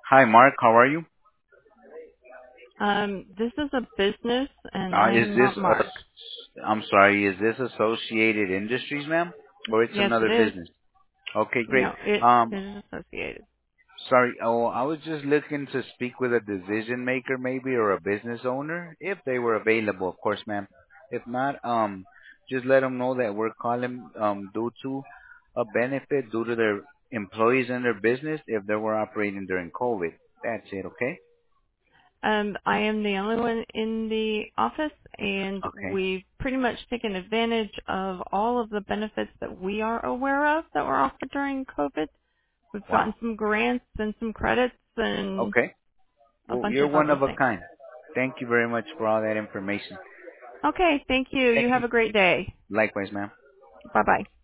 Hi, Mark. How are you? This is a business, and I Is am this not Mark. I'm sorry, is this Associated Industries, ma'am? Or it's Yes, it another is. business? Okay, great. No, it Um, is associated. sorry. Oh, I was just looking to speak with a decision maker maybe or a business owner if they were available, of course, ma'am. If not, just let them know that we're calling due to a benefit due to their employees and their business if they were operating during COVID. That's it, okay? I am the only one in the office, and Okay. we've pretty much taken advantage of all of the benefits that we are aware of that were offered during COVID. We've Wow. gotten some grants and some credits and Okay. a Well, bunch you're of one other of a things. kind. Thank you very much for all that information. Okay, thank you. Thank You you. have a great day. Likewise, ma'am. Bye-bye.